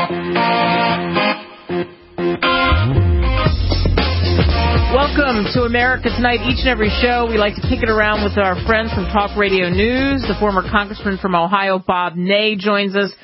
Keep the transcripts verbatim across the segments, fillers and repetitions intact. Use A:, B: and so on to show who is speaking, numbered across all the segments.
A: Welcome to America Tonight. Each and every show, we like to kick it around with our friends from Talk Radio News. The former congressman from Ohio, Bob Ney, joins us.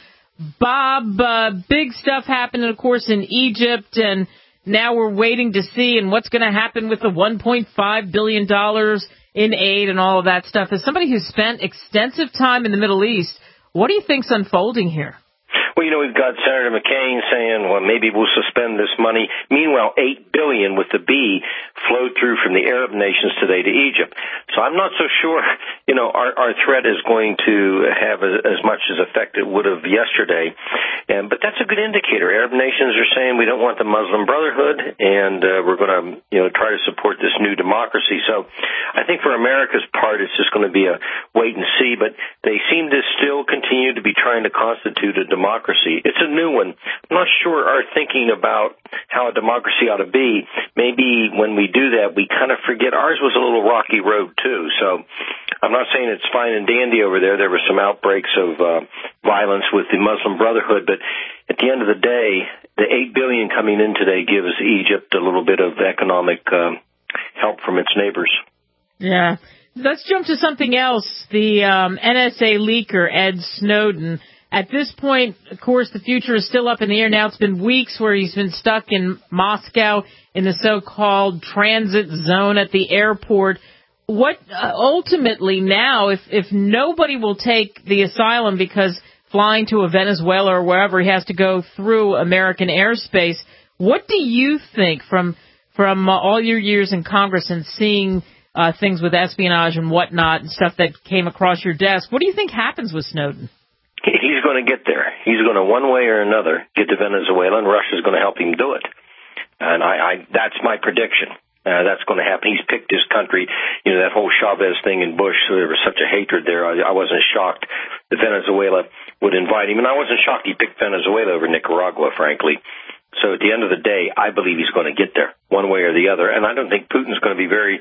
A: Bob, uh, big stuff happening, of course, in Egypt, and now we're waiting to see and what's going to happen with the one point five billion dollars in aid and all of that stuff. As somebody who's spent extensive time in the Middle East, what do you think's unfolding here?
B: Well, you know, we've got Senator McCain saying, well, maybe we'll suspend this money. Meanwhile, eight billion dollars with the B flowed through from the Arab nations today to Egypt. So I'm not so sure, you know, our, our threat is going to have a, as much as effect it would have yesterday. And, but that's a good indicator. Arab nations are saying we don't want the Muslim Brotherhood, and uh, we're going to, you know, try to support this new democracy. So I think for America's part, it's just going to be a wait and see. But they seem to still continue to be trying to constitute a democracy. It's a new one. I'm not sure our thinking about how a democracy ought to be. Maybe when we do that, we kind of forget ours was a little rocky road, too. So I'm not saying it's fine and dandy over there. There were some outbreaks of uh, violence with the Muslim Brotherhood. But at the end of the day, the eight billion dollars coming in today gives Egypt a little bit of economic uh, help from its neighbors.
A: Yeah. Let's jump to something else. The um, N S A leaker, Ed Snowden. At this point, of course, the future is still up in the air. Now it's been weeks where he's been stuck in Moscow in the so-called transit zone at the airport. What uh, ultimately now, if, if nobody will take the asylum because flying to a Venezuela or wherever he has to go through American airspace, what do you think from from uh, all your years in Congress and seeing uh, things with espionage and whatnot and stuff that came across your desk? What do you think happens with Snowden?
B: He's going to get there. He's going to, one way or another, get to Venezuela, and Russia's going to help him do it. And I, I that's my prediction. Uh, that's going to happen. He's picked his country. You know, that whole Chavez thing in Bush, so there was such a hatred there. I, I wasn't shocked that Venezuela would invite him. And I wasn't shocked he picked Venezuela over Nicaragua, frankly. So at the end of the day, I believe he's going to get there, one way or the other. And I don't think Putin's going to be very,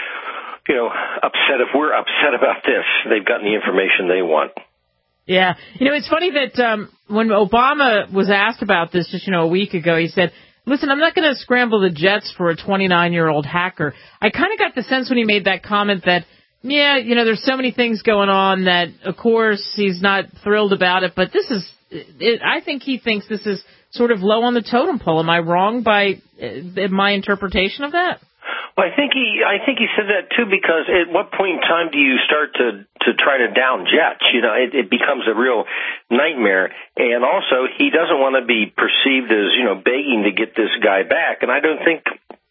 B: you know, upset if we're upset about this. They've gotten the information they want.
A: Yeah. You know, it's funny that um, when Obama was asked about this just, you know, a week ago, he said, listen, I'm not going to scramble the jets for a twenty-nine-year-old hacker. I kind of got the sense when he made that comment that, yeah, you know, there's so many things going on that, of course, he's not thrilled about it. But this is, it, I think he thinks this is sort of low on the totem pole. Am I wrong by uh, my interpretation of that?
B: Well, I think he, I think he said that too, because at what point in time do you start to, to try to down jets? You know, it, it becomes a real nightmare. And also, he doesn't want to be perceived as, you know, begging to get this guy back. And I don't think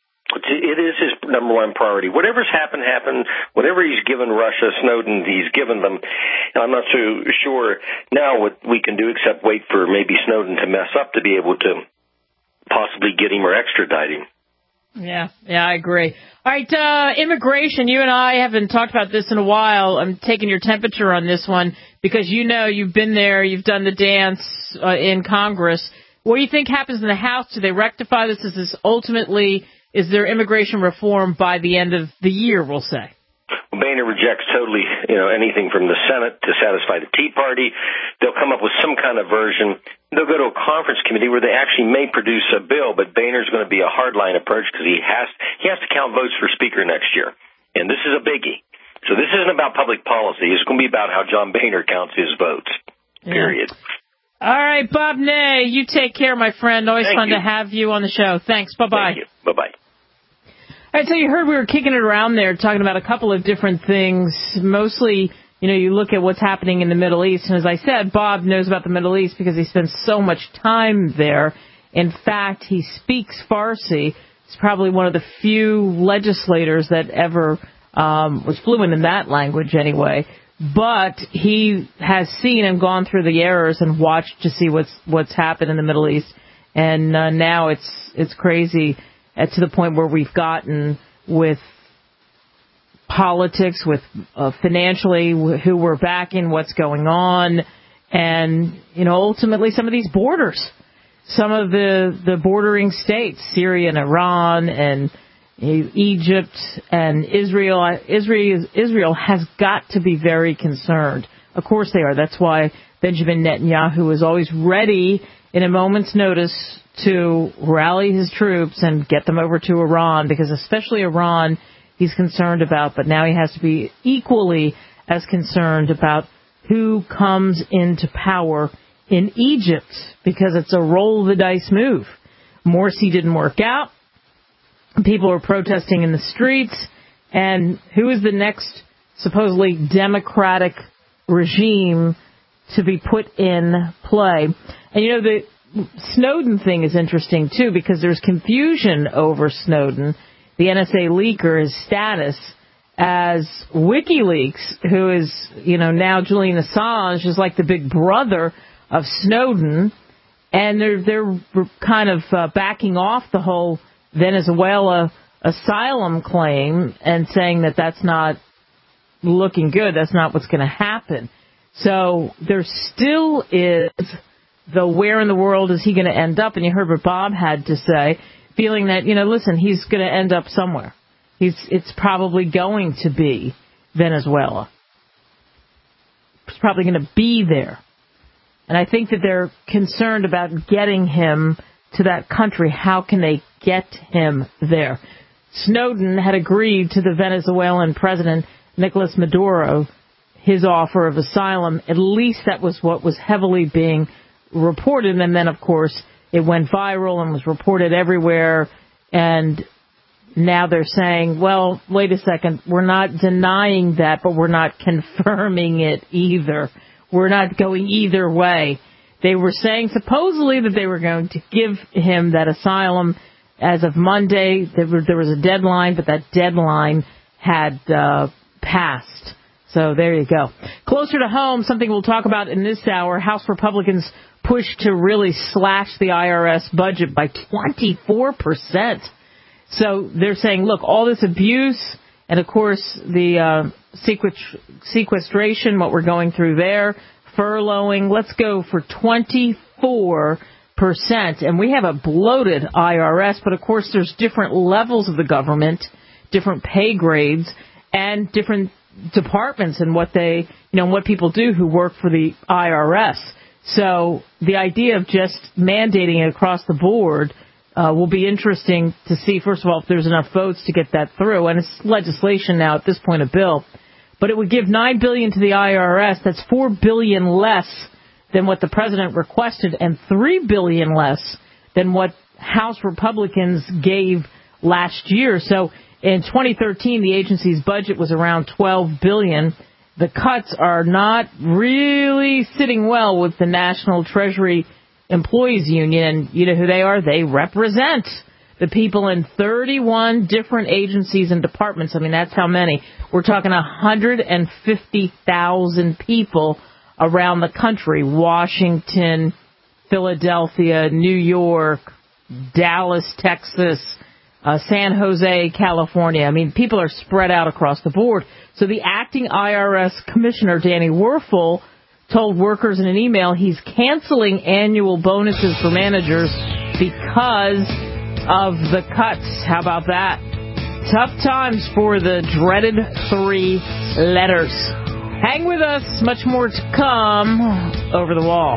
B: it is his number one priority. Whatever's happened, happened. Whatever he's given Russia, Snowden, he's given them. And I'm not so sure now what we can do except wait for maybe Snowden to mess up to be able to possibly get him or extradite him.
A: Yeah, yeah, I agree. All right, uh, immigration, you and I haven't talked about this in a while. I'm taking your temperature on this one because you know you've been there, you've done the dance uh, in Congress. What do you think happens in the House? Do they rectify this? Is this ultimately, is there immigration reform by the end of the year, we'll say?
B: Boehner rejects totally, you know, anything from the Senate to satisfy the Tea Party. They'll come up with some kind of version. They'll go to a conference committee where they actually may produce a bill, but Boehner's going to be a hardline approach because he has he has to count votes for Speaker next year, and this is a biggie. So this isn't about public policy. It's going to be about how John Boehner counts his votes. Period.
A: Yeah. All right, Bob Ney, you take care, my friend. Always
B: Thank
A: fun
B: you.
A: to have you on the show. Thanks. Bye bye.
B: Thank you. Bye bye.
A: All right, so you heard we were kicking it around there, talking about a couple of different things. Mostly, you know, you look at what's happening in the Middle East. And as I said, Bob knows about the Middle East because he spends so much time there. In fact, he speaks Farsi. He's probably one of the few legislators that ever um, was fluent in that language anyway. But he has seen and gone through the errors and watched to see what's what's happened in the Middle East. And uh, now it's it's crazy. Uh, to the point where we've gotten with politics, with uh, financially, who we're backing, what's going on, and, you know, ultimately some of these borders, some of the, the bordering states, Syria and Iran and Egypt and Israel. Israel. Israel has got to be very concerned. Of course they are. That's why Benjamin Netanyahu is always ready in a moment's notice to rally his troops and get them over to Iran, because especially Iran he's concerned about, but now he has to be equally as concerned about who comes into power in Egypt, because it's a roll-the-dice move. Morsi didn't work out. People are protesting in the streets. And who is the next supposedly democratic regime to be put in play? And, you know, the Snowden thing is interesting, too, because there's confusion over Snowden, the N S A leaker, his status as WikiLeaks, who is, you know, now Julian Assange is like the big brother of Snowden. And they're, they're kind of uh, backing off the whole Venezuela asylum claim and saying that that's not looking good. That's not what's going to happen. So there still is the where in the world is he going to end up? And you heard what Bob had to say, feeling that, you know, listen, he's going to end up somewhere. He's, it's probably going to be Venezuela. It's probably going to be there. And I think that they're concerned about getting him to that country. How can they get him there? Snowden had agreed to the Venezuelan president, Nicolas Maduro, his offer of asylum. At least that was what was heavily being reported. And then, of course, it went viral and was reported everywhere. And now they're saying, well, wait a second, we're not denying that, but we're not confirming it either. We're not going either way. They were saying supposedly that they were going to give him that asylum as of Monday. There, were, there was a deadline, but that deadline had uh, passed. So there you go. Closer to home, something we'll talk about in this hour, House Republicans push to really slash the I R S budget by twenty-four percent. So they're saying, look, all this abuse and, of course, the uh, sequestration, what we're going through there, furloughing, let's go for twenty-four percent. And we have a bloated I R S, but, of course, there's different levels of the government, different pay grades, and different departments and what they, you know, what people do who work for the I R S. So the idea of just mandating it across the board uh, will be interesting to see, first of all, if there's enough votes to get that through. And it's legislation now at this point, a bill. But it would give nine billion dollars to the I R S. That's four billion dollars less than what the president requested and three billion dollars less than what House Republicans gave last year. So in twenty thirteen, the agency's budget was around twelve billion dollars. The cuts are not really sitting well with the National Treasury Employees Union. And you know who they are? They represent the people in thirty-one different agencies and departments. I mean, that's how many. We're talking one hundred fifty thousand people around the country. Washington, Philadelphia, New York, Dallas, Texas, Uh, San Jose, California. I mean, people are spread out across the board. So the acting I R S commissioner, Danny Werfel, told workers in an email he's canceling annual bonuses for managers because of the cuts. How about that? Tough times for the dreaded three letters. Hang with us. Much more to come. Over the Wall.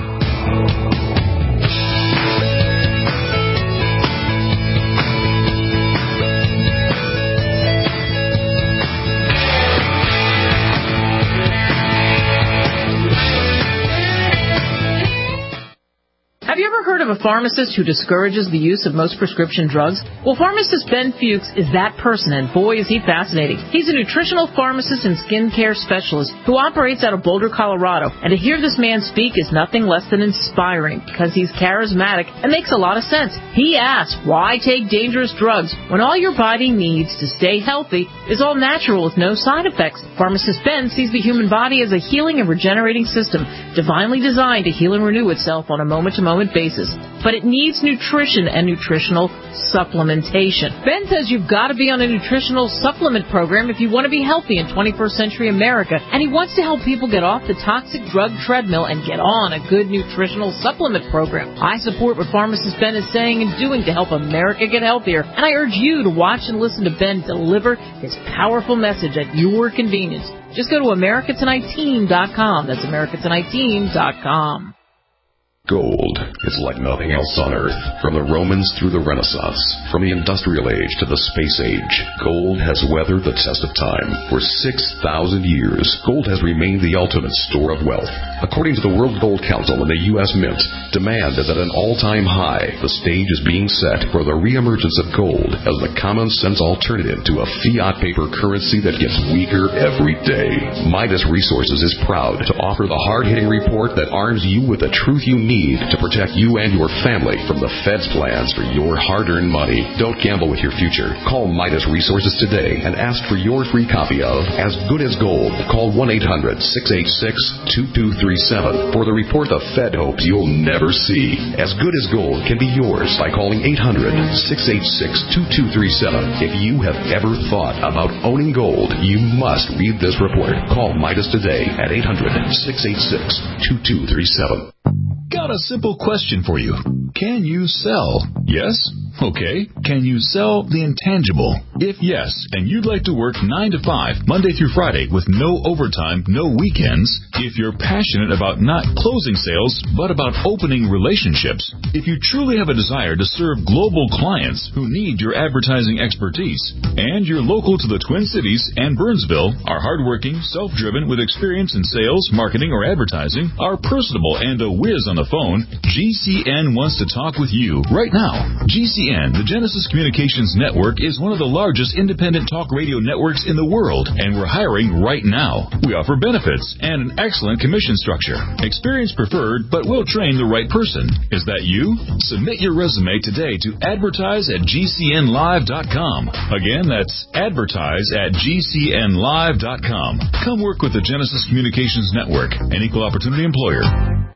A: Have you ever heard of a pharmacist who discourages the use of most prescription drugs? Well, pharmacist Ben Fuchs is that person, and boy, is he fascinating. He's a nutritional pharmacist and skincare specialist who operates out of Boulder, Colorado. And to hear this man speak is nothing less than inspiring because he's charismatic and makes a lot of sense. He asks, why take dangerous drugs when all your body needs to stay healthy is all natural with no side effects? Pharmacist Ben sees the human body as a healing and regenerating system, divinely designed to heal and renew itself on a moment-to-moment basis, but it needs nutrition and nutritional supplementation. Ben says you've got to be on a nutritional supplement program if you want to be healthy in twenty-first century America, and he wants to help people get off the toxic drug treadmill and get on a good nutritional supplement program. I support what pharmacist Ben is saying and doing to help America get healthier, and I urge you to watch and listen to Ben deliver his powerful message at your convenience. Just go to America Tonight Team dot com. That's America Tonight Team dot com.
C: Gold is like nothing else on Earth. From the Romans through the Renaissance, from the Industrial Age to the Space Age, gold has weathered the test of time. For six thousand years, gold has remained the ultimate store of wealth. According to the World Gold Council and the U S Mint, demand is at an all-time high. The stage is being set for the reemergence of gold as the common-sense alternative to a fiat paper currency that gets weaker every day. Midas Resources is proud to offer the hard-hitting report that arms you with the truth you need to protect you and your family from the Fed's plans for your hard-earned money. Don't gamble with your future. Call Midas Resources today and ask for your free copy of As Good as Gold. Call one eight hundred, six eight six, two two three seven for the report the Fed hopes you'll never see. As Good as Gold can be yours by calling eight hundred, six eight six, two two three seven. If you have ever thought about owning gold, you must read this report. Call Midas today at eight hundred, six eight six, two two three seven.
D: Got a simple question for you. Can you sell? Yes? Okay. Can you sell the intangible? If yes, and you'd like to work nine to five, Monday through Friday, with no overtime, no weekends, if you're passionate about not closing sales, but about opening relationships, if you truly have a desire to serve global clients who need your advertising expertise, and you're local to the Twin Cities and Burnsville, are hardworking, self-driven, with experience in sales, marketing, or advertising, are personable, and a whiz on the phone, G C N wants to talk with you right now. G C N, the Genesis Communications Network, is one of the largest independent talk radio networks in the world, and we're hiring right now. We offer benefits and an excellent commission structure. Experience preferred, but we'll train the right person. Is that you? Submit your resume today to advertise at G C N live dot com. Again, that's advertise at G C N live dot com. Come work with the Genesis Communications Network, an equal opportunity employer.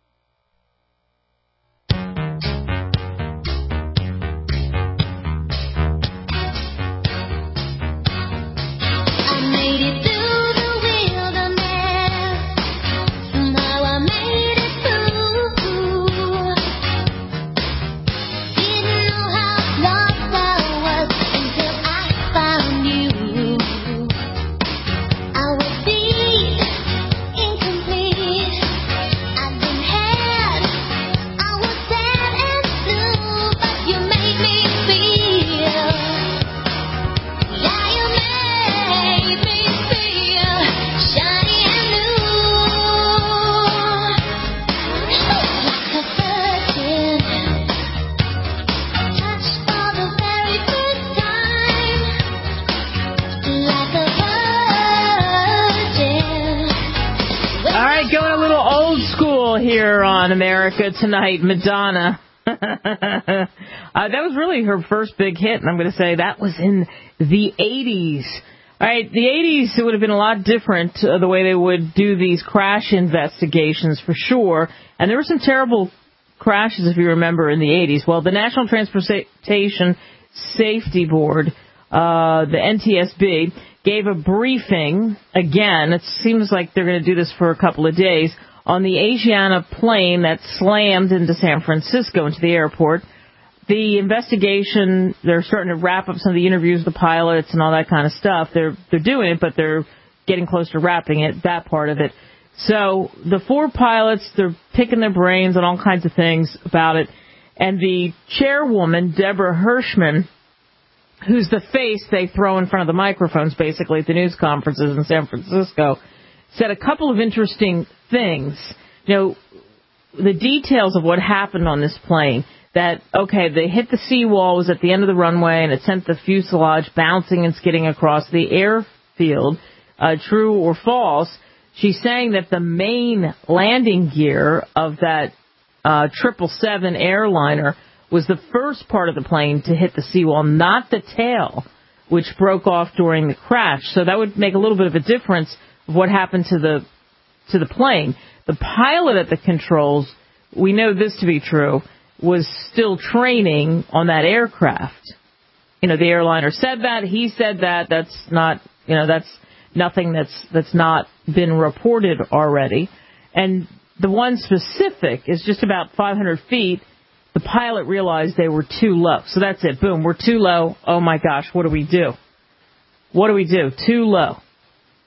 A: America tonight, Madonna. uh, that was really her first big hit, and I'm going to say that was in the eighties. All right, the eighties, it would have been a lot different uh, the way they would do these crash investigations for sure. And there were some terrible crashes, if you remember, in the eighties. Well, the National Transportation Safety Board, uh, the N T S B, gave a briefing. Again, it seems like they're going to do this for a couple of days, on the Asiana plane that slammed into San Francisco, into the airport. The investigation, they're starting to wrap up some of the interviews with the pilots and all that kind of stuff. They're they're doing it, but they're getting close to wrapping it, that part of it. So the four pilots, they're picking their brains on all kinds of things about it. And the chairwoman, Deborah Hirschman, who's the face they throw in front of the microphones, basically, at the news conferences in San Francisco, said a couple of interesting things. You know, the details of what happened on this plane, that, okay, they hit the seawall, was at the end of the runway, and it sent the fuselage bouncing and skidding across the airfield. Uh, true or false? She's saying that the main landing gear of that uh, triple seven airliner was the first part of the plane to hit the seawall, not the tail, which broke off during the crash. So that would make a little bit of a difference of what happened to the to the plane. The pilot at the controls, we know this to be true, was still training on that aircraft. You know, the airliner said that. He said that. That's not, you know, that's nothing that's that's not been reported already. And the one specific is just about five hundred feet. The pilot realized they were too low. So that's it. Boom, we're too low. Oh, my gosh, what do we do? What do we do? Too low.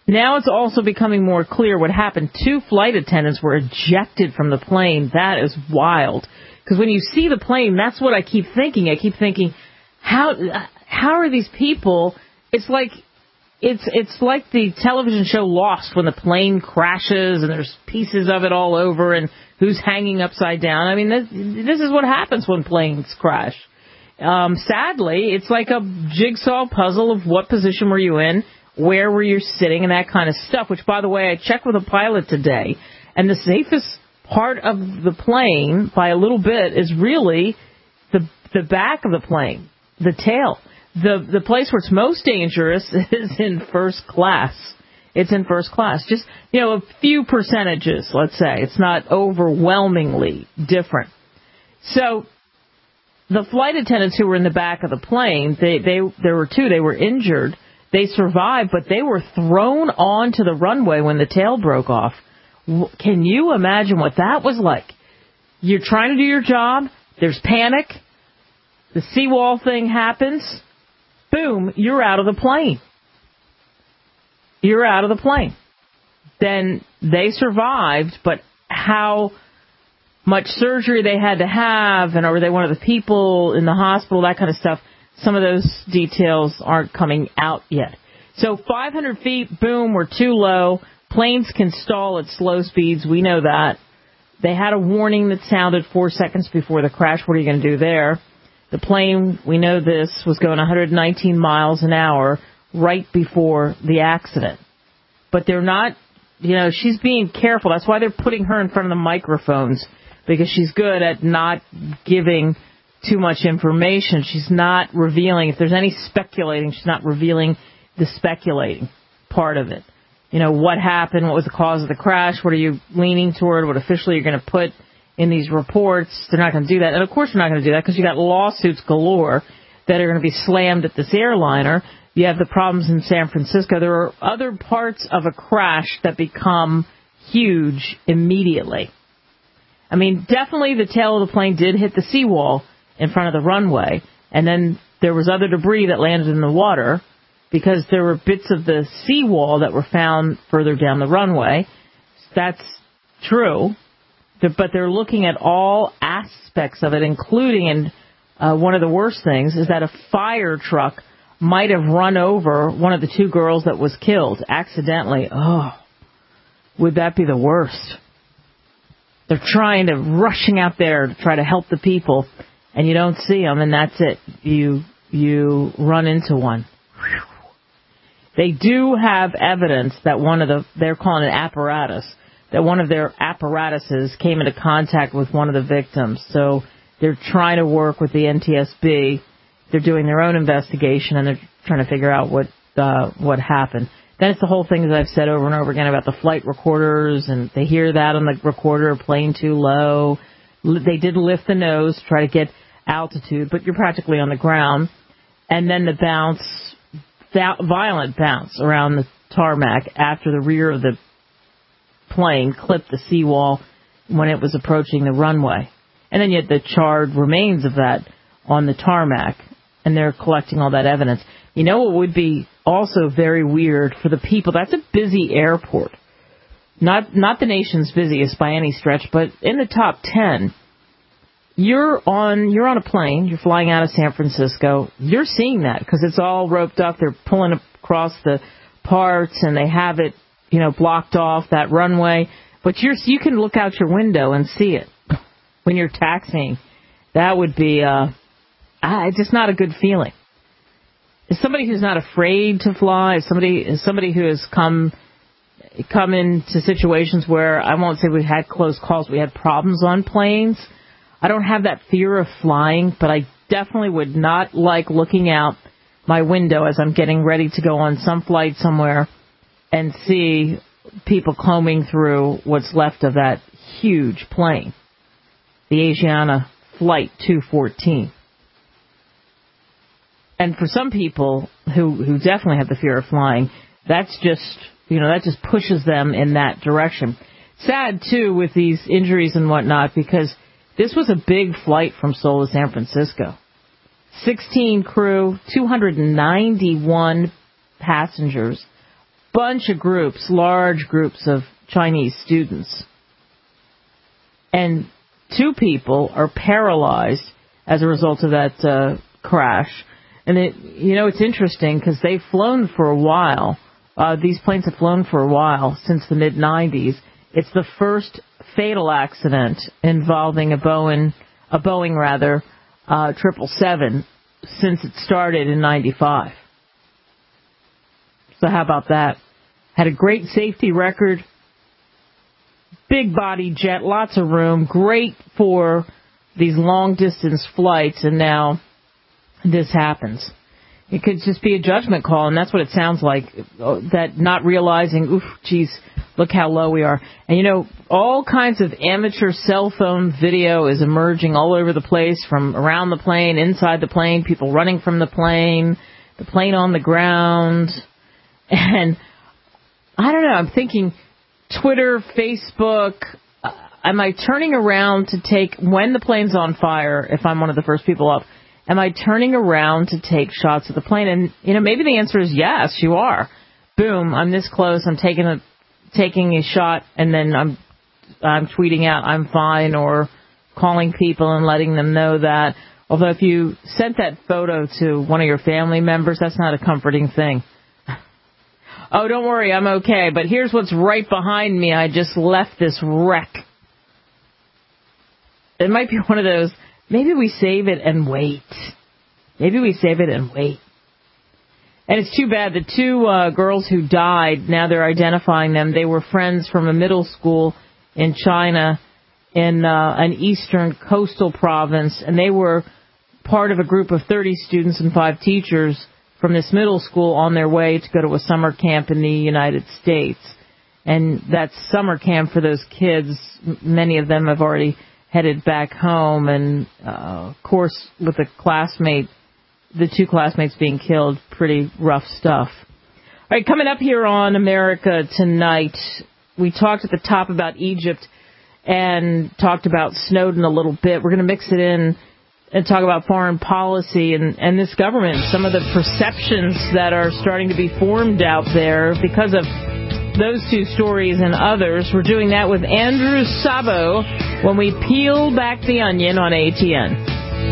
A: Now it's also becoming more clear what happened. Two flight attendants were ejected from the plane. That is wild. Because when you see the plane, that's what I keep thinking. I keep thinking, how how are these people? It's like it's it's like the television show Lost when the plane crashes and there's pieces of it all over and who's hanging upside down. I mean, this, this is what happens when planes crash. Um, sadly, it's like a jigsaw puzzle of what position were you in, where were you sitting, and that kind of stuff, which, by the way, I checked with a pilot today, and the safest part of the plane, by a little bit, is really the the back of the plane, the tail. The the place where it's most dangerous is in first class. It's in first class. Just, you know, a few percentages, let's say. It's not overwhelmingly different. So the flight attendants who were in the back of the plane, they, they there were two. They were injured. They survived, but they were thrown onto the runway when the tail broke off. Can you imagine what that was like? You're trying to do your job. There's panic. The seawall thing happens. Boom, you're out of the plane. You're out of the plane. Then they survived, but how much surgery they had to have, and were they one of the people in the hospital, that kind of stuff, some of those details aren't coming out yet. So five hundred feet, boom, we're too low. Planes can stall at slow speeds. We know that. They had a warning that sounded four seconds before the crash. What are you going to do there? The plane, we know this, was going one hundred nineteen miles an hour right before the accident. But they're not, you know, she's being careful. That's why they're putting her in front of the microphones, because she's good at not giving too much information. She's not revealing. If there's any speculating, she's not revealing the speculating part of it. You know, what happened, what was the cause of the crash, what are you leaning toward, what officially you're going to put in these reports. They're not going to do that. And, of course, they're not going to do that because you got lawsuits galore that are going to be slammed at this airliner. You have the problems in San Francisco. There are other parts of a crash that become huge immediately. I mean, definitely the tail of the plane did hit the seawall in front of the runway, and then there was other debris that landed in the water because there were bits of the seawall that were found further down the runway. That's true, but they're looking at all aspects of it, including, and uh, one of the worst things is that a fire truck might have run over one of the two girls that was killed accidentally. Oh, would that be the worst? They're trying to, rushing out there to try to help the people, and you don't see them, and that's it. You you run into one. Whew. They do have evidence that one of the, they're calling it apparatus, that one of their apparatuses came into contact with one of the victims. So they're trying to work with the N T S B. They're doing their own investigation, and they're trying to figure out what uh, what happened. Then it's the whole thing that I've said over and over again about the flight recorders, and they hear that on the recorder, plane too low. They did lift the nose to try to get altitude, but you're practically on the ground. And then the bounce, violent bounce around the tarmac after the rear of the plane clipped the seawall when it was approaching the runway. And then you had the charred remains of that on the tarmac, and they're collecting all that evidence. You know what would be also very weird for the people? That's a busy airport. Not not the nation's busiest by any stretch, but in the top ten. You're on you're on a plane, you're flying out of San Francisco. You're seeing that because it's all roped up. They're pulling across the parts, and they have it, you know, blocked off, that runway. But you're you can look out your window and see it when you're taxiing. That would be uh, uh just not a good feeling. As somebody who's not afraid to fly, as somebody as somebody who has come come into situations where I won't say we had close calls, we had problems on planes. I don't have that fear of flying, but I definitely would not like looking out my window as I'm getting ready to go on some flight somewhere and see people combing through what's left of that huge plane, the Asiana Flight two fourteen. And for some people who, who definitely have the fear of flying, that's just, you know, that just pushes them in that direction. Sad, too, with these injuries and whatnot, because this was a big flight from Seoul to San Francisco. sixteen crew, two hundred ninety-one passengers, bunch of groups, large groups of Chinese students. And two people are paralyzed as a result of that uh, crash. And, it, you know, it's interesting because they've flown for a while. Uh, these planes have flown for a while, since the mid nineties. It's the first fatal accident involving a Boeing, a Boeing rather, uh, triple seven since it started in ninety-five. So how about that? Had a great safety record. Big body jet, lots of room, great for these long distance flights, and now this happens. It could just be a judgment call, and that's what it sounds like, that not realizing, oof, geez, look how low we are. And, you know, all kinds of amateur cell phone video is emerging all over the place, from around the plane, inside the plane, people running from the plane, the plane on the ground. And I don't know, I'm thinking Twitter, Facebook, uh, am I turning around to take, when the plane's on fire, if I'm one of the first people up, am I turning around to take shots of the plane? And, you know, maybe the answer is yes, you are. Boom, I'm this close, I'm taking a taking a shot, and then I'm I'm tweeting out I'm fine, or calling people and letting them know that. Although if you sent that photo to one of your family members, that's not a comforting thing. Oh, don't worry, I'm okay, but here's what's right behind me. I just left this wreck. It might be one of those, maybe we save it and wait. Maybe we save it and wait. And it's too bad. The two uh, girls who died, now they're identifying them. They were friends from a middle school in China, in uh, an eastern coastal province, and they were part of a group of thirty students and five teachers from this middle school on their way to go to a summer camp in the United States. And that summer camp for those kids, many of them have already headed back home, and uh, of course, with a classmate, the two classmates being killed, pretty rough stuff. All right, coming up here on America Tonight, we talked at the top about Egypt and talked about Snowden a little bit. We're going to mix it in and talk about foreign policy and, and this government, some of the perceptions that are starting to be formed out there because of those two stories and others. We're doing that with Andrew Sabo when we peel back the onion on A T N.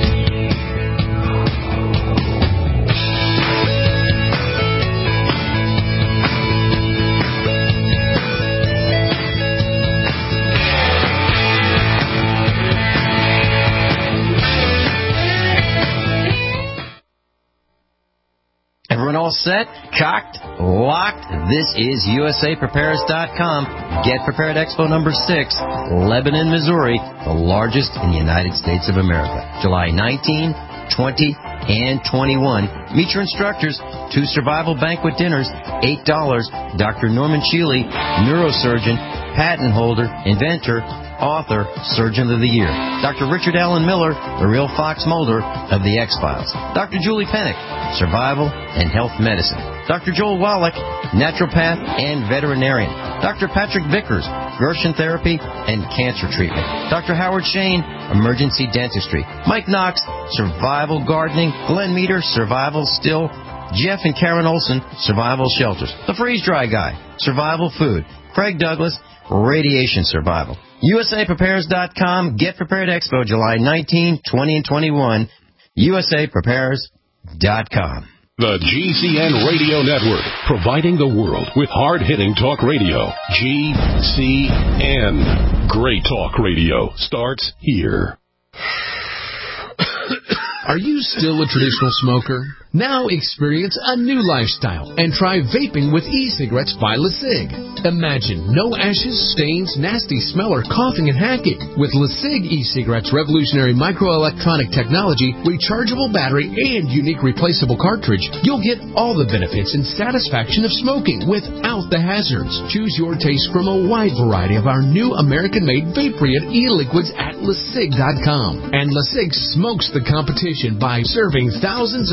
E: Everyone all set? Cocked? Locked? This is U S A Prepares dot com. Get Prepared Expo number six, Lebanon, Missouri, the largest in the United States of America. July nineteenth, twentieth, and twenty-first. Meet your instructors. Two survival banquet dinners, eight dollars. Doctor Norman Shealy, neurosurgeon, patent holder, inventor, author, Surgeon of the Year. Doctor Richard Allen Miller, the real Fox Mulder of the X-Files. Doctor Julie Pennick, survival and health medicine. Doctor Joel Wallach, naturopath and veterinarian. Doctor Patrick Vickers, Gershon therapy and cancer treatment. Doctor Howard Shane, emergency dentistry. Mike Knox, survival gardening. Glenn Meter, survival still. Jeff and Karen Olson, survival shelters. The Freeze Dry Guy, survival food. Craig Douglas, radiation survival. U S A Prepares dot com. Get Prepared Expo July nineteenth, twentieth, and twenty-first. U S A Prepares dot com.
C: The G C N Radio Network, providing the world with hard-hitting talk radio. G C N. Great talk radio starts here.
F: Are you still a traditional smoker? Now experience a new lifestyle and try vaping with e-cigarettes by LeSig. Imagine no ashes, stains, nasty smell, or coughing and hacking. With LeSig e-cigarettes' revolutionary microelectronic technology, rechargeable battery, and unique replaceable cartridge, you'll get all the benefits and satisfaction of smoking without the hazards. Choose your taste from a wide variety of our new American-made Vaporeon e-liquids at LeSig dot com. And LeSig smokes the competition by serving thousands of worldwide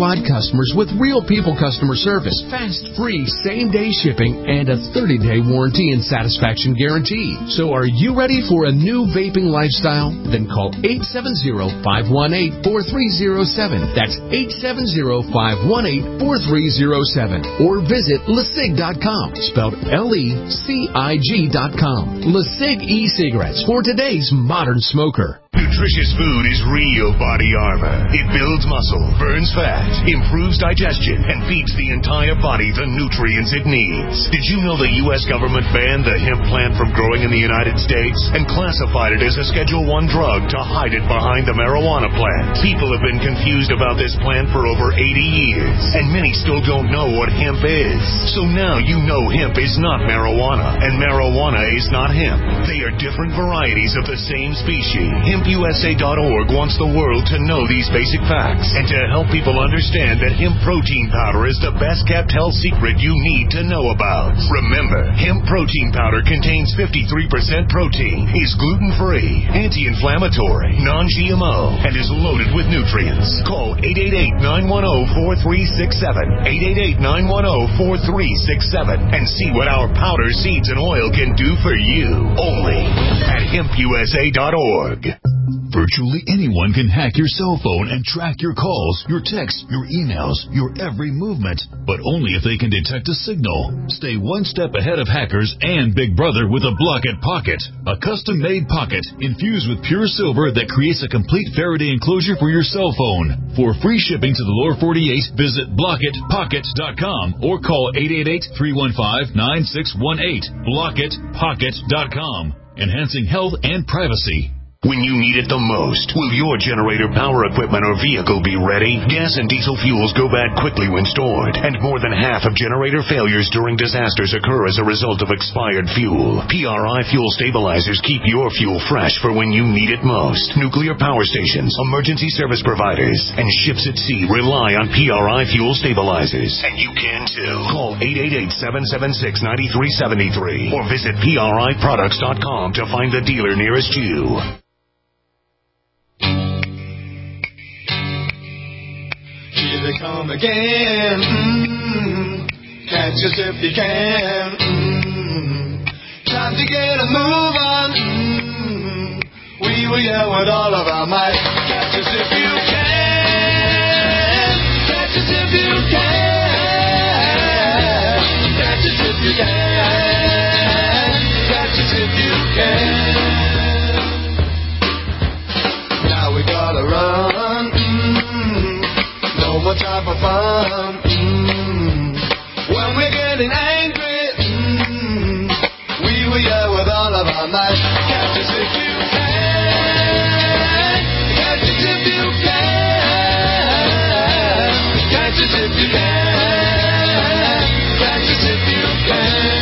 F: provide customers with real people customer service, fast, free, same-day shipping, and a thirty-day warranty and satisfaction guarantee. So are you ready for a new vaping lifestyle? Then call eight seven zero, five one eight, four three zero seven. That's eight seven zero, five one eight, four three zero seven. Or visit lecig dot com, spelled L E C I G dot com. LeCig e-cigarettes for today's modern smoker.
G: Nutritious food is real body armor. It builds muscle, burns fat, improves digestion, and feeds the entire body the nutrients it needs. Did you know the U S government banned the hemp plant from growing in the United States and classified it as a Schedule one drug to hide it behind the marijuana plant? People have been confused about this plant for over eighty years, and many still don't know what hemp is. So now you know hemp is not marijuana, and marijuana is not hemp. They are different varieties of the same species. Hemp U S A dot org wants the world to know these basic facts and to help people understand that hemp protein powder is the best kept health secret you need to know about. Remember, hemp protein powder contains fifty-three percent protein, is gluten-free, anti-inflammatory, non-G M O, and is loaded with nutrients. Call eight eight eight, nine one zero, four three six seven, eight eight eight, nine one zero, four three six seven, and see what our powder, seeds, and oil can do for you. Only at hemp U S A dot org.
D: Virtually anyone can hack your cell phone and track your calls, your texts, your emails, your every movement, but only if they can detect a signal. Stay one step ahead of hackers and Big Brother with a Blockit Pocket, a custom-made pocket infused with pure silver that creates a complete Faraday enclosure for your cell phone. For free shipping to the lower forty-eight, visit blockit pocket dot com or call eight eight eight, three one five, nine six one eight. blockit pocket dot com, enhancing health and privacy.
G: When you need it the most, will your generator, power equipment, or vehicle be ready? Gas and diesel fuels go bad quickly when stored, and more than half of generator failures during disasters occur as a result of expired fuel. P R I fuel stabilizers keep your fuel fresh for when you need it most. Nuclear power stations, emergency service providers, and ships at sea rely on P R I fuel stabilizers. And you can too. Call eight eight eight, seven seven six, nine three seven three or visit P R I products dot com to find the dealer nearest you.
H: Here they come again. Mm-hmm. Catch us if you can. Mm-hmm. Time to get a move on. Mm-hmm. We will yell with all of our might. Catch us if you can. Catch us if you can. Catch us if you can. Catch us if you can. Now we gotta run. No more time for fun. Mm. When we're getting angry, mm, we will yell with all of our might. Catch us if you can. Catch us if you can. Catch us if you can. Catch us if you can.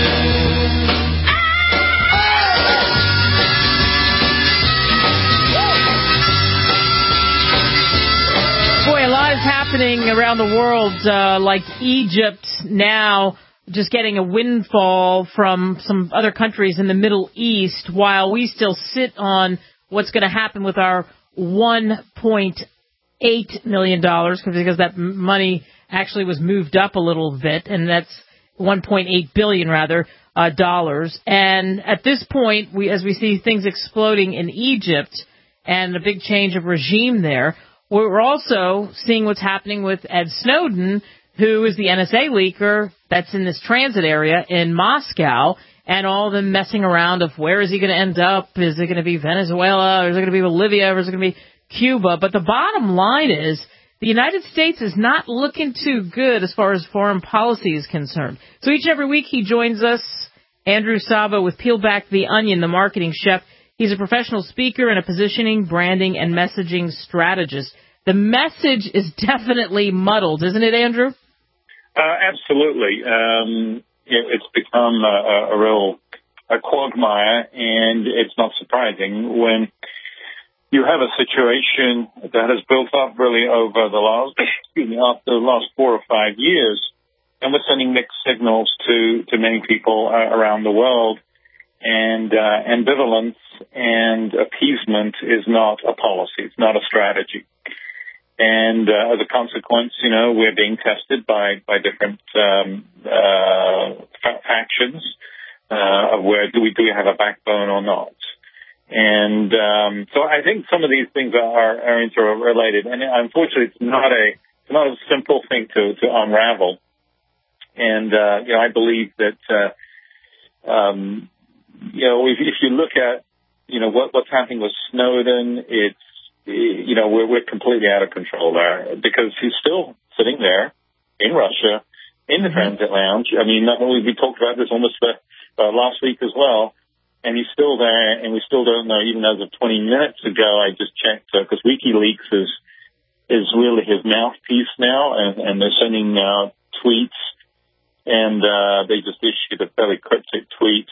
A: Boy, a lot is happening around the world, uh, like Egypt now just getting a windfall from some other countries in the Middle East, while we still sit on what's going to happen with our one point eight million dollars, because that money actually was moved up a little bit, and that's one point eight billion dollars rather, uh, dollars. And at this point, we, as we see things exploding in Egypt and a big change of regime there, we're also seeing what's happening with Ed Snowden, who is the N S A leaker that's in this transit area in Moscow, and all the messing around of where is he going to end up? Is it going to be Venezuela? Or is it going to be Bolivia? Or is it going to be Cuba? But the bottom line is the United States is not looking too good as far as foreign policy is concerned. So each and every week he joins us, Andrew Sabo, with Peel Back the Onion, the marketing chef. He's a professional speaker and a positioning, branding, and messaging strategist. The message is definitely muddled, isn't it, Andrew?
I: Uh, absolutely. Um, it, it's become a, a real a quagmire, and it's not surprising when you have a situation that has built up really over the last, excuse me, after the last four or five years, and we're sending mixed signals to, to many people uh, around the world. And uh, ambivalence and appeasement is not a policy. It's not a strategy. And uh, as a consequence, you know, we're being tested by, by different um, uh, fa- factions uh, of where do we do we have a backbone or not. And um, so I think some of these things are, are interrelated. And unfortunately, it's not a it's not a simple thing to, to unravel. And, uh, you know, I believe that, uh, um, you know, if, if you look at, you know, what, what's happening with Snowden, it's, you know, we're, we're completely out of control there because he's still sitting there in Russia, in the transit lounge. I mean, not only we talked about this almost uh, uh, last week as well, and he's still there, and we still don't know, even as of twenty minutes ago, I just checked, because uh, WikiLeaks is is really his mouthpiece now, and, and they're sending out tweets, and uh, they just issued a fairly cryptic tweet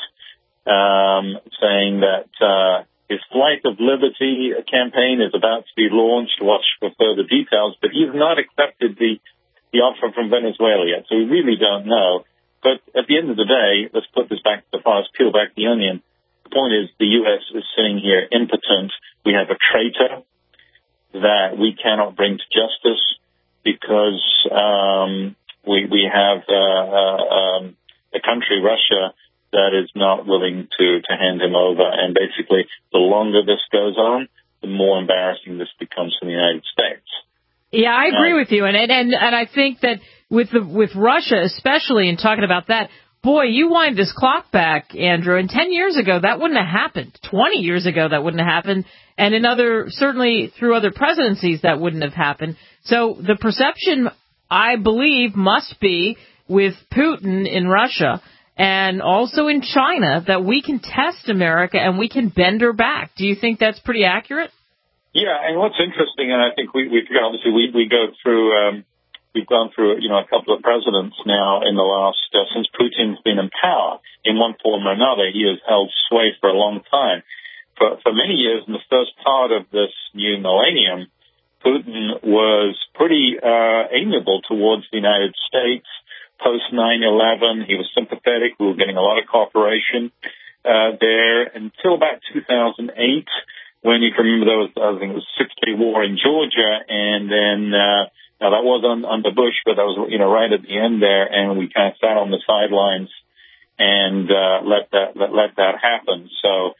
I: um, saying that uh, his Flight of Liberty campaign is about to be launched. Watch for further details. But he's not accepted the, the offer from Venezuela yet, so we really don't know. But at the end of the day, let's put this back to the past, peel back the onion. The point is the U S is sitting here impotent. We have a traitor that we cannot bring to justice because um, we, we have uh, uh, um, a country, Russia, that is not willing to, to hand him over. And basically, the longer this goes on, the more embarrassing this becomes for the United States.
A: Yeah, I agree
I: um,
A: with you. And, and, and I think that with the, with Russia especially, and talking about that, boy, you wind this clock back, Andrew, and ten years ago, that wouldn't have happened. twenty years ago, that wouldn't have happened. And in other, certainly through other presidencies, that wouldn't have happened. So the perception, I believe, must be with Putin in Russia and also in China that we can test America and we can bend her back. Do you think that's pretty accurate?
I: Yeah, and what's interesting, and I think we, we obviously we, we go through, um, we've gone through, you know, a couple of presidents now in the last, uh, since Putin's been in power in one form or another. He has held sway for a long time. For, for many years, in the first part of this new millennium, Putin was pretty uh, amiable towards the United States. Post nine eleven, he was sympathetic. We were getting a lot of cooperation uh, there until about two thousand eight, when you can remember there was, I think it was six-day war in Georgia, and then uh, now that was on, under Bush, but that was, you know, right at the end there, and we kind of sat on the sidelines and uh, let that let, let that happen. So,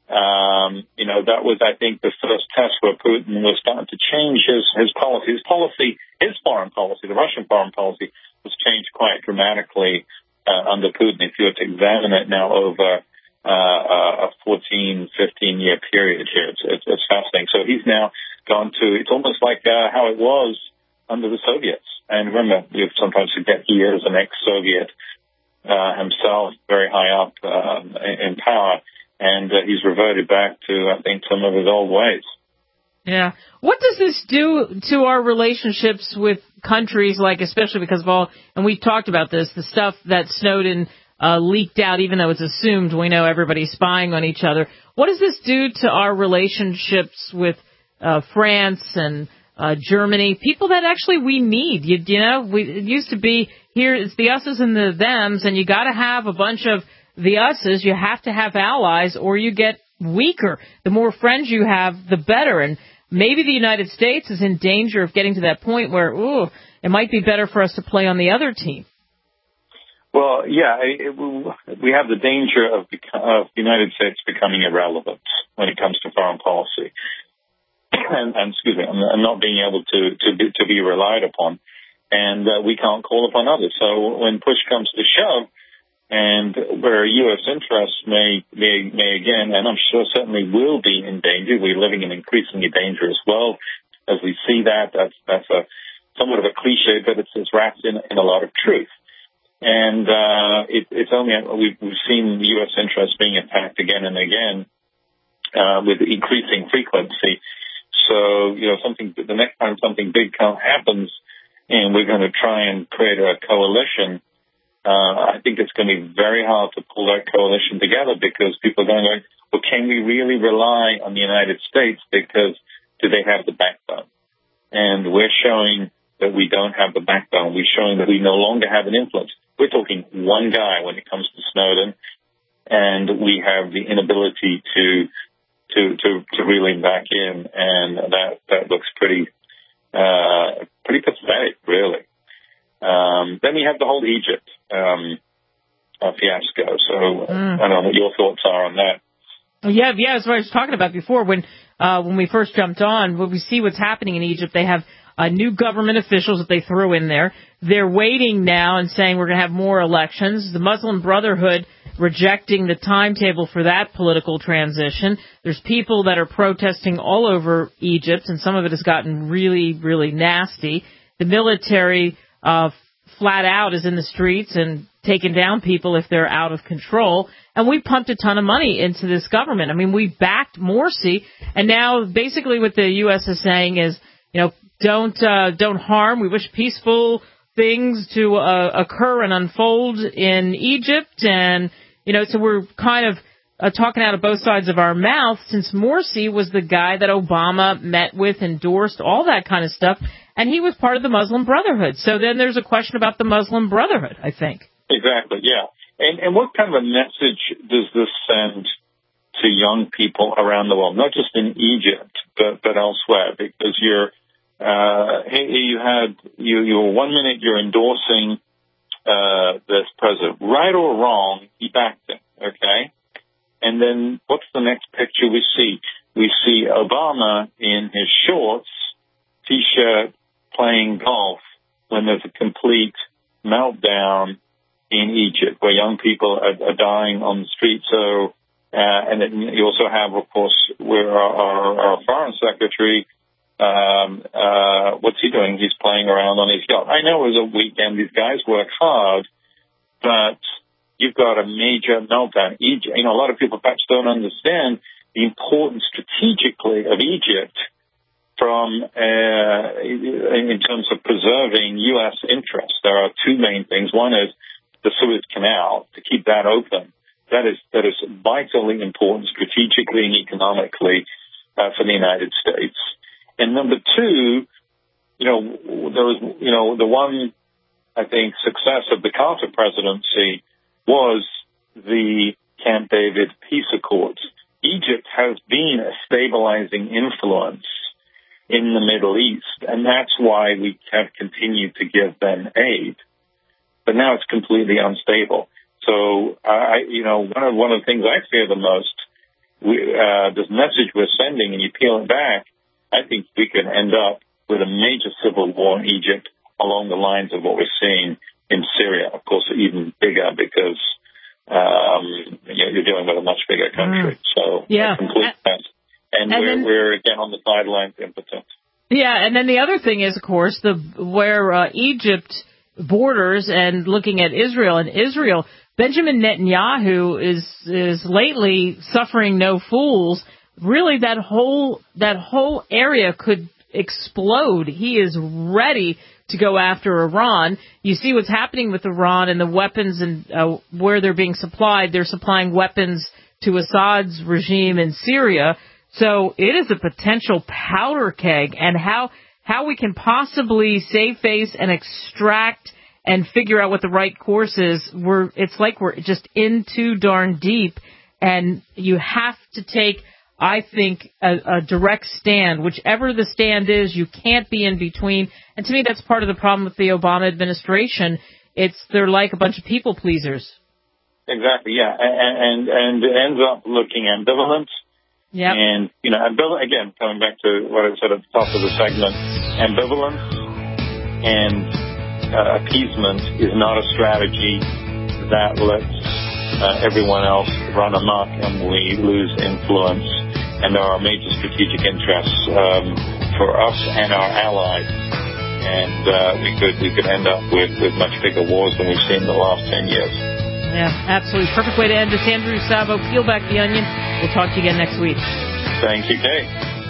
I: um, you know, that was, I think, the first test where Putin was starting to change his his policy, his policy, his foreign policy, the Russian foreign policy was changed quite dramatically uh, under Putin. If you were to examine it now over uh, a fourteen, fifteen-year period here, it's, it's, it's fascinating. So he's now gone to, it's almost like uh, how it was under the Soviets. And remember, you sometimes forget he is an ex-Soviet uh, himself, very high up um, in, in power, and uh, he's reverted back to, I think, some of his old ways.
A: Yeah. What does this do to our relationships with countries, like, especially because of all, and we've talked about this, the stuff that Snowden uh, leaked out, even though it's assumed we know everybody's spying on each other. What does this do to our relationships with uh, France and uh, Germany, people that actually we need? You, you know, we, it used to be here, it's the us's and the thems, and you got to have a bunch of the us's. You have to have allies, or you get weaker. The more friends you have, the better. And maybe the United States is in danger of getting to that point where, ooh, it might be better for us to play on the other team.
I: Well, yeah, it, we have the danger of, of the United States becoming irrelevant when it comes to foreign policy, and, and excuse me, and not being able to to be, to be relied upon, and uh, we can't call upon others. So when push comes to shove, and where U S interests may, may, may again, and I'm sure certainly will be in danger. We're living in an increasingly dangerous world. As we see that, that's, that's a somewhat of a cliche, but it's, it's wrapped in, in a lot of truth. And, uh, it, it's only, we've, we've seen U S interests being attacked again and again, uh, with increasing frequency. So, you know, something, the next time something big happens and we're going to try and create a coalition, Uh, I think it's going to be very hard to pull that coalition together because people are going to go, well, can we really rely on the United States because do they have the backbone? And we're showing that we don't have the backbone. We're showing that we no longer have an influence. We're talking one guy when it comes to Snowden, and we have the inability to to to, to reel him back in, and that, that looks pretty uh, pretty pathetic, really. Um, then we have the whole Egypt um, uh, fiasco. So mm. I don't know what your thoughts are on that.
A: Yeah, yeah, that's what I was talking about before. When uh, when we first jumped on, when we see what's happening in Egypt, they have uh, new government officials that they threw in there. They're waiting now and saying we're going to have more elections. The Muslim Brotherhood rejecting the timetable for that political transition. There's people that are protesting all over Egypt, and some of it has gotten really, really nasty. The military uh, flat out is in the streets and taking down people if they're out of control. And we pumped a ton of money into this government. I mean, we backed Morsi, and now basically what the U S is saying is, you know, don't uh, don't harm. We wish peaceful things to uh, occur and unfold in Egypt, and you know, so we're kind of uh, talking out of both sides of our mouth, since Morsi was the guy that Obama met with, endorsed, all that kind of stuff, and he was part of the Muslim Brotherhood. So then there's a question about the Muslim Brotherhood, I think.
I: Exactly, yeah. And, and what kind of a message does this send to young people around the world, not just in Egypt, but, but elsewhere? Because you're, uh, you had, you, you're one minute you're endorsing, uh, this president. Right or wrong, he backed him, okay? And then what's the next picture we see? We see Obama in his shorts, T-shirt, playing golf when there's a complete meltdown in Egypt, where young people are, are dying on the street. So, uh, and then you also have, of course, where our, our, our foreign secretary, um, uh, what's he doing? He's playing around on his yacht. I know it was a weekend. These guys work hard, but you've got a major meltdown. Egypt, you know, a lot of people perhaps don't understand the importance strategically of Egypt from, uh, in terms of preserving U S interests. There are two main things. One is the Suez Canal, to keep that open. That is that is vitally important strategically and economically uh, for the United States. And number two, you know, there was, you know, the one, I think, success of the Carter presidency was the Camp David peace accords. Egypt has been a stabilizing influence in the Middle East, and that's why we have continued to give them aid. But now it's completely unstable. So, I, you know, one of one of the things I fear the most, we, uh, this message we're sending, and you peel it back, I think we could end up with a major civil war in Egypt along the lines of what we're seeing in Syria. Of course, even bigger because um, you know, you're dealing with a much bigger country. Mm. So,
A: yeah,
I: a complete mess. And, and we're, then, we're again on the sidelines, impotent.
A: Yeah, and then the other thing is, of course, the where uh, Egypt borders and looking at Israel and Israel, Benjamin Netanyahu is is lately suffering no fools. Really, that whole that whole area could explode. He is ready to go after Iran. You see what's happening with Iran and the weapons and uh, where they're being supplied. They're supplying weapons to Assad's regime in Syria. So it is a potential powder keg, and how how we can possibly save face and extract and figure out what the right course is, we're it's like we're just in too darn deep, and you have to take, I think, a, a direct stand. Whichever the stand is, you can't be in between. And to me, that's part of the problem with the Obama administration. It's they're like a bunch of people pleasers.
I: Exactly, yeah, and and, and it ends up looking ambivalent.
A: Yeah.
I: And, you know, ambivalent, again, coming back to what I said at the top of the segment, ambivalence and uh, appeasement is not a strategy that lets uh, everyone else run amok and we lose influence. And there are major strategic interests um, for us and our allies. And uh, we could we could end up with, with much bigger wars than we've seen in the last ten years.
A: Yeah, absolutely. Perfect way to end this. Andrew Savo, peel back the onion. We'll talk to you again next week.
I: Thank you, Kay.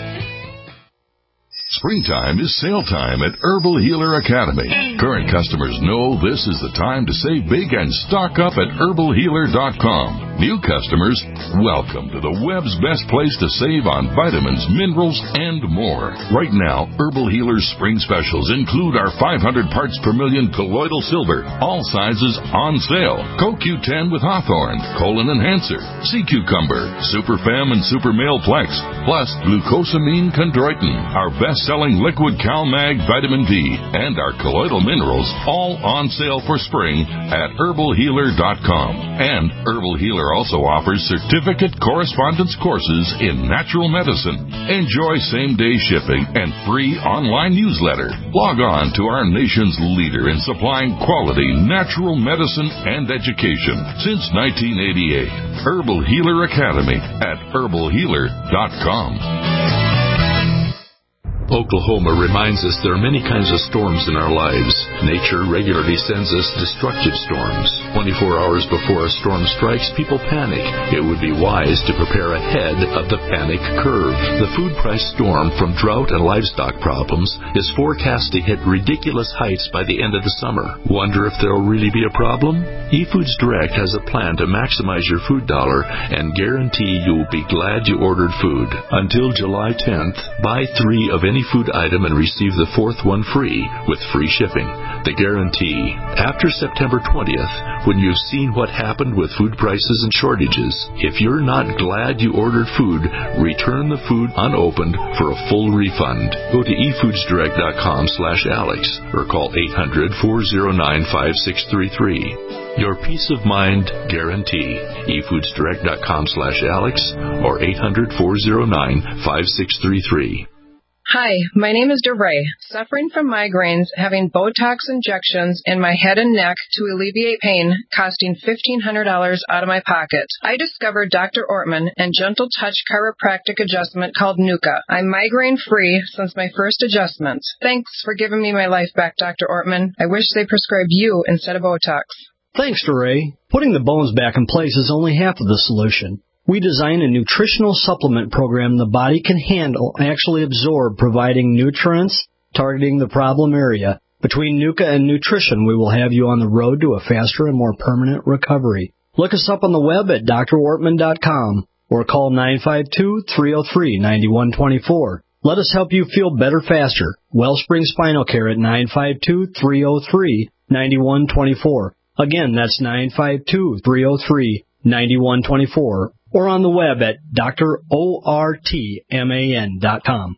J: Springtime is sale time at Herbal Healer Academy. Current customers know this is the time to save big and stock up at herbal healer dot com. New customers, welcome to the web's best place to save on vitamins, minerals, and more. Right now, Herbal Healer's spring specials include our five hundred parts per million colloidal silver, all sizes on sale. Co Q ten with Hawthorne, Colon Enhancer, Sea Cucumber, Super Fem and Super Male Plex, plus Glucosamine Chondroitin, our best-selling liquid CalMag Vitamin D, and our colloidal minerals, all on sale for spring at herbal healer dot com. And Herbal Healer also offers certificate correspondence courses in natural medicine. Enjoy same-day shipping and free online newsletter. Log on to our nation's leader in supplying quality natural medicine and education since nineteen eighty-eight. Herbal Healer Academy at herbal healer dot com.
K: Oklahoma reminds us there are many kinds of storms in our lives. Nature regularly sends us destructive storms. twenty-four hours before a storm strikes, people panic. It would be wise to prepare ahead of the panic curve. The food price storm from drought and livestock problems is forecast to hit ridiculous heights by the end of the summer. Wonder if there will really be a problem? eFoods Direct has a plan to maximize your food dollar and guarantee you will be glad you ordered food. Until July tenth, buy three of any food item and receive the fourth one free with free shipping. The guarantee. After September twentieth, when you've seen what happened with food prices and shortages, if you're not glad you ordered food, return the food unopened for a full refund. Go to e foods direct dot com slash alex or call eight hundred, four oh nine, five six three three. Your peace of mind guarantee. e foods direct dot com slash alex or eight hundred, four oh nine, five six three three.
L: Hi, my name is DeRay, suffering from migraines, having Botox injections in my head and neck to alleviate pain, costing fifteen hundred dollars out of my pocket. I discovered Doctor Ortman and Gentle Touch chiropractic adjustment called Nuka. I'm migraine-free since my first adjustment. Thanks for giving me my life back, Doctor Ortman. I wish they prescribed you instead of Botox.
M: Thanks, DeRay. Putting the bones back in place is only half of the solution. We design a nutritional supplement program the body can handle and actually absorb, providing nutrients, targeting the problem area. Between Nuka and nutrition, we will have you on the road to a faster and more permanent recovery. Look us up on the web at d r ortman dot com or call nine five two, three oh three, nine one two four. Let us help you feel better faster. Wellspring Spinal Care at nine five two, three oh three, nine one two four. Again, that's nine five two, three oh three, nine one two four. Or on the web at d r ortman dot com.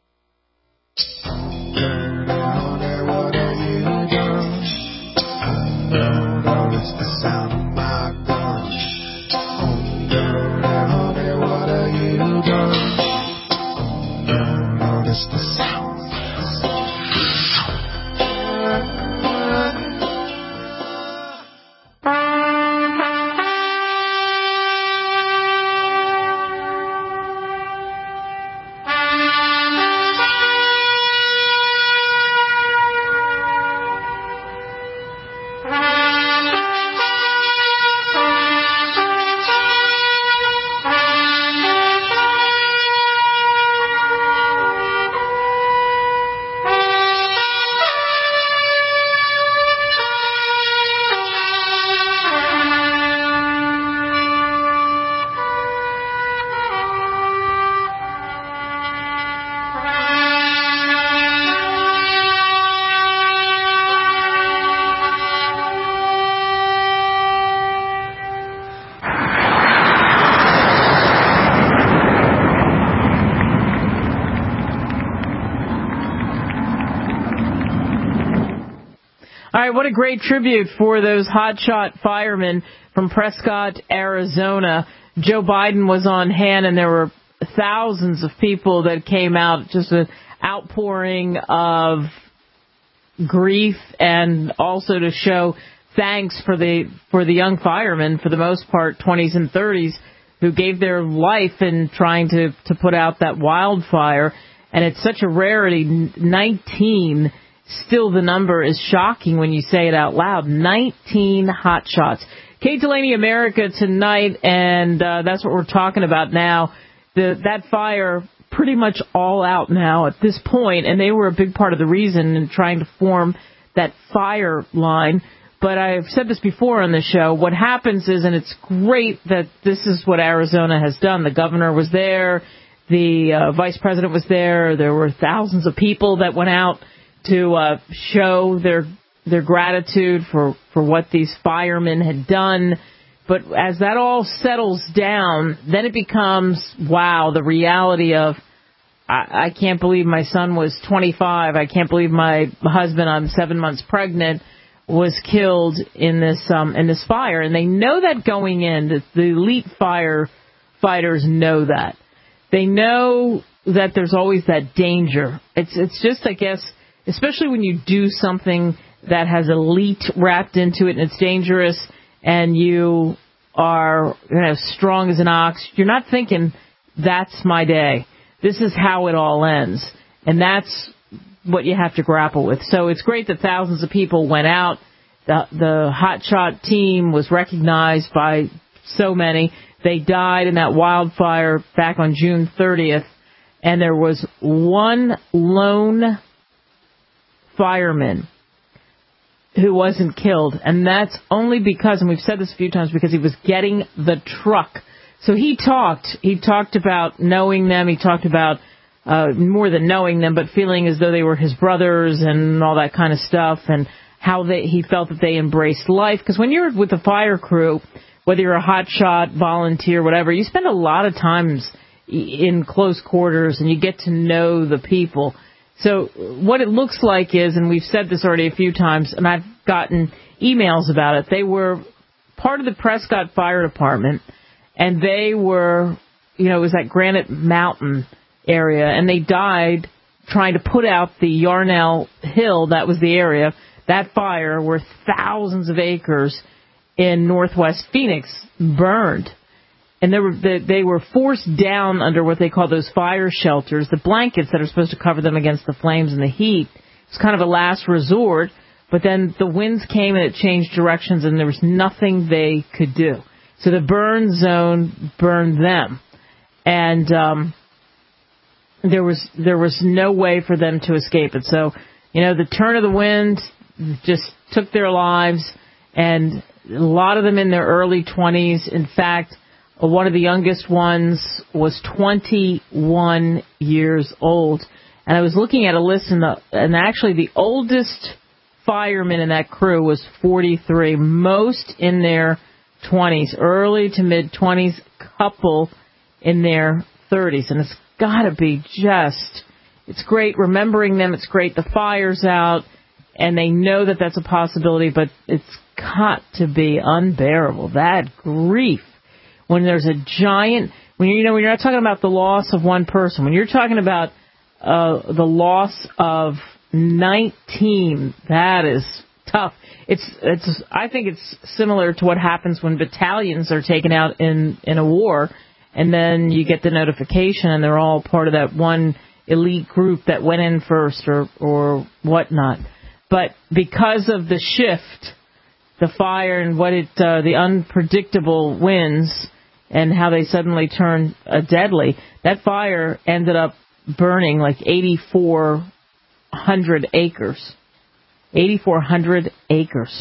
A: All right, what a great tribute for those hotshot firemen from Prescott, Arizona. Joe Biden was on hand, and there were thousands of people that came out, just an outpouring of grief, and also to show thanks for the for the young firemen, for the most part, twenties and thirties, who gave their life in trying to, to put out that wildfire. And it's such a rarity, nineteen. Still, the number is shocking when you say it out loud. nineteen hot shots. Kate Delaney, America Tonight, and uh, that's what we're talking about now. The, that fire pretty much all out now at this point, and they were a big part of the reason in trying to form that fire line. But I've said this before on the show, what happens is, and it's great that this is what Arizona has done. The governor was there. The uh, vice president was there. There were thousands of people that went out to uh, show their their gratitude for, for what these firemen had done. But as that all settles down, then it becomes, wow, the reality of, I, I can't believe my son was twenty-five. I can't believe my husband, I'm seven months pregnant, was killed in this um, in this fire. And they know that going in. The, the elite firefighters know that. They know that there's always that danger. It's it's just, I guess, especially when you do something that has elite wrapped into it and it's dangerous and you are, you know, strong as an ox, you're not thinking, that's my day. This is how it all ends. And that's what you have to grapple with. So it's great that thousands of people went out. The, the hotshot team was recognized by so many. They died in that wildfire back on June thirtieth, and there was one lone fireman who wasn't killed, and that's only because, and we've said this a few times, because he was getting the truck. So he talked. He talked about knowing them. He talked about uh, more than knowing them, but feeling as though they were his brothers and all that kind of stuff, and how they, he felt that they embraced life. Because when you're with the fire crew, whether you're a hotshot, volunteer, whatever, you spend a lot of times in close quarters and you get to know the people. So what it looks like is, and we've said this already a few times, and I've gotten emails about it, they were part of the Prescott Fire Department, and they were, you know, it was that Granite Mountain area, and they died trying to put out the Yarnell Hill, that was the area, that fire where thousands of acres in northwest Phoenix burned. And they were they were forced down under what they call those fire shelters, the blankets that are supposed to cover them against the flames and the heat. It's kind of a last resort, but then the winds came and it changed directions and there was nothing they could do. So the burn zone burned them. And um, there was there was no way for them to escape it. So, you know, the turn of the wind just took their lives, and a lot of them in their early twenties. In fact, one of the youngest ones was twenty-one years old. And I was looking at a list, and, the, and actually the oldest fireman in that crew was forty-three, most in their twenties, early to mid-twenties, couple in their thirties. And it's got to be just, it's great remembering them. It's great the fire's out, and they know that that's a possibility, but it's got to be unbearable, that grief. When there's a giant, when you know, when you're not talking about the loss of one person, when you're talking about uh, the loss of nineteen, that is tough. It's, it's, I think it's similar to what happens when battalions are taken out in, in a war, and then you get the notification, and they're all part of that one elite group that went in first, or, or whatnot. But because of the shift, the fire and what it, uh, the unpredictable winds, and how they suddenly turned uh, deadly, that fire ended up burning like eighty-four hundred acres. eighty-four hundred acres.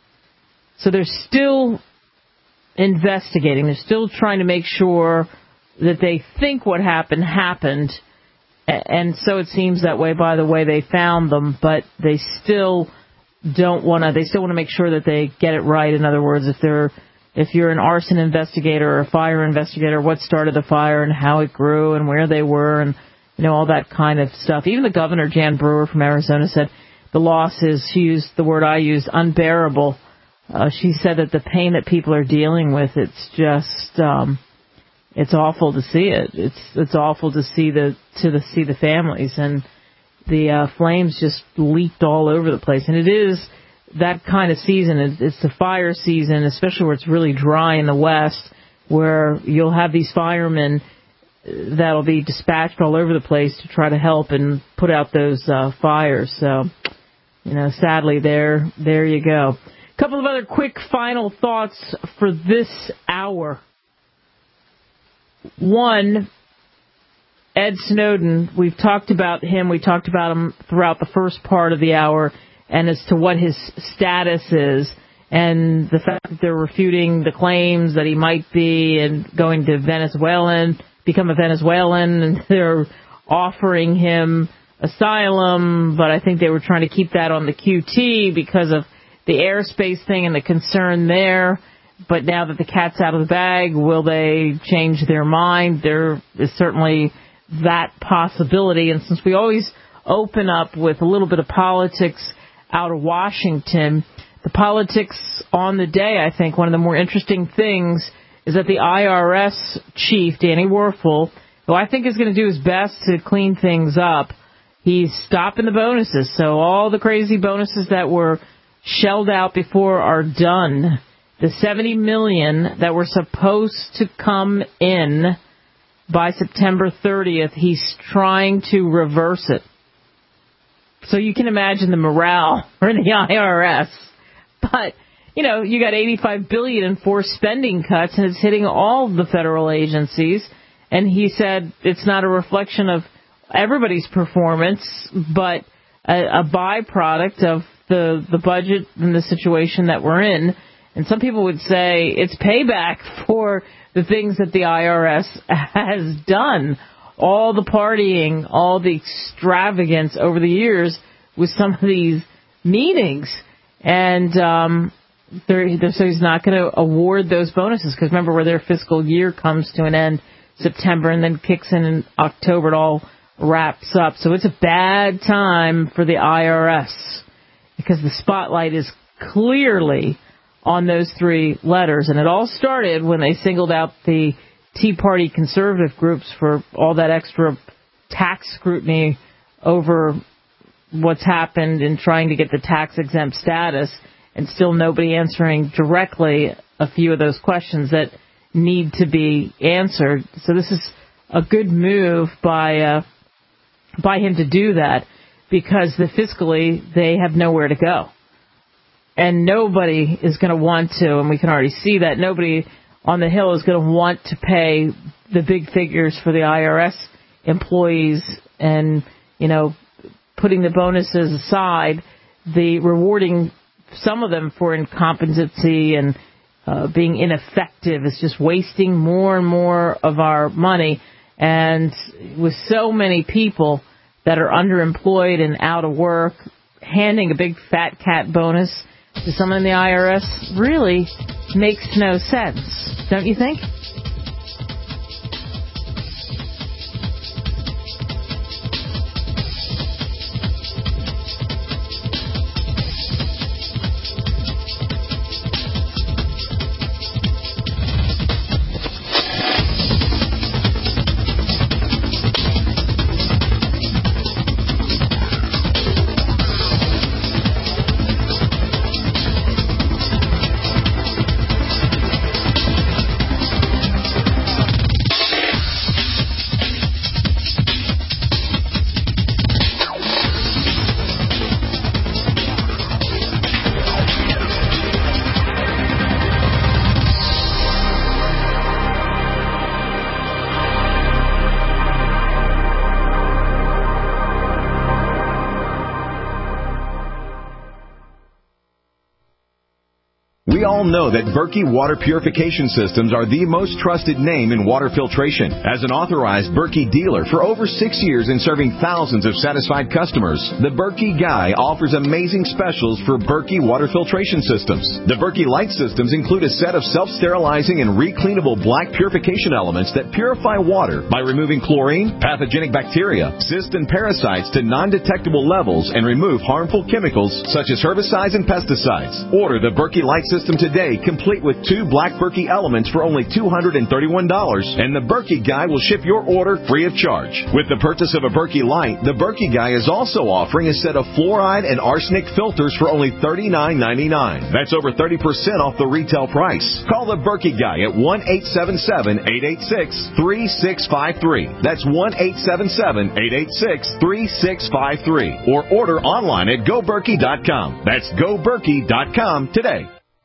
A: So they're still investigating. They're still trying to make sure that they think what happened happened. And so it seems that way by the way they found them, but they still don't want to, they still want to make sure that they get it right. In other words, if they're, if you're an arson investigator or a fire investigator, what started the fire and how it grew and where they were and, you know, all that kind of stuff. Even the governor, Jan Brewer from Arizona, said the loss is, she used the word I used, unbearable. Uh, she said that the pain that people are dealing with, it's just, um, it's awful to see it. It's, it's awful to see the, to the, see the families, and the uh, flames just leaked all over the place. And it is that kind of season. It's the fire season, especially where it's really dry in the West, where you'll have these firemen that'll be dispatched all over the place to try to help and put out those uh, fires. So, you know, sadly, there, there you go. A couple of other quick final thoughts for this hour. One, Ed Snowden, we've talked about him. We talked about him throughout the first part of the hour. and as to what his status is, and the fact that they're refuting the claims that he might be and going to Venezuelan, become a Venezuelan, and they're offering him asylum, but I think they were trying to keep that on the Q T because of the airspace thing and the concern there. But now that the cat's out of the bag, will they change their mind? There is certainly that possibility. And since we always open up with a little bit of politics out of Washington, the politics on the day, I think one of the more interesting things is that the I R S chief, Danny Werfel, who I think is going to do his best to clean things up, he's stopping the bonuses. So all the crazy bonuses that were shelled out before are done. The seventy million dollars that were supposed to come in by September thirtieth, he's trying to reverse it. So you can imagine the morale in the I R S. But, you know, you got eighty-five billion dollars in forced spending cuts, and it's hitting all the federal agencies. And he said it's not a reflection of everybody's performance, but a, a byproduct of the, the budget and the situation that we're in. And some people would say it's payback for the things that the I R S has done. All the partying, all the extravagance over the years with some of these meetings. And um, they're, they're, so he's not going to award those bonuses because remember where their fiscal year comes to an end September and then kicks in in October. It all wraps up. So it's a bad time for the I R S because the spotlight is clearly on those three letters. And it all started when they singled out the Tea Party conservative groups for all that extra tax scrutiny over what's happened in trying to get the tax-exempt status, and still nobody answering directly a few of those questions that need to be answered. So this is a good move by uh, by him to do that because the fiscally they have nowhere to go. And nobody is going to want to, and we can already see that, nobody on the Hill is going to want to pay the big figures for the I R S employees and, you know, putting the bonuses aside, the rewarding some of them for incompetency and uh, being ineffective is just wasting more and more of our money. And with so many people that are underemployed and out of work, handing a big fat cat bonus to someone in the I R S really makes no sense, don't you think?
N: We all know that Berkey Water Purification Systems are the most trusted name in water filtration. As an authorized Berkey dealer for over six years and serving thousands of satisfied customers, the Berkey Guy offers amazing specials for Berkey Water Filtration Systems. The Berkey Light Systems include a set of self-sterilizing and recleanable black purification elements that purify water by removing chlorine, pathogenic bacteria, cysts, and parasites to non-detectable levels and remove harmful chemicals such as herbicides and pesticides. Order the Berkey Light System today, complete with two black Berkey elements for only two hundred thirty-one dollars, and the Berkey Guy will ship your order free of charge. With the purchase of a Berkey Light, the Berkey Guy is also offering a set of fluoride and arsenic filters for only thirty-nine ninety-nine. That's over thirty percent off the retail price. Call the Berkey Guy at one eight seven seven, eight eight six, three six five three. That's one eight seven seven, eight eight six, three six five three. Or order online at go berkey dot com. That's go berkey dot com today.